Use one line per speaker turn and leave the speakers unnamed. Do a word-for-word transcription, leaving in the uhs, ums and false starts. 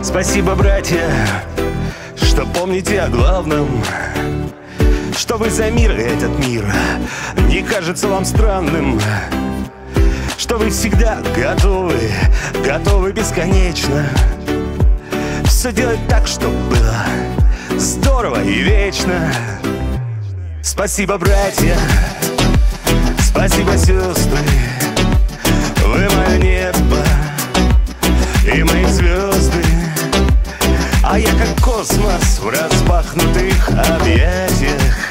Спасибо, братья, что помните о главном, что вы за мир, и этот мир не кажется вам странным, что вы всегда готовы, готовы бесконечно все делать так, чтобы было здорово и вечно. Спасибо, братья, спасибо, сестры, вы мое небо и мои звезды, а я как космос в распахнутых объятиях.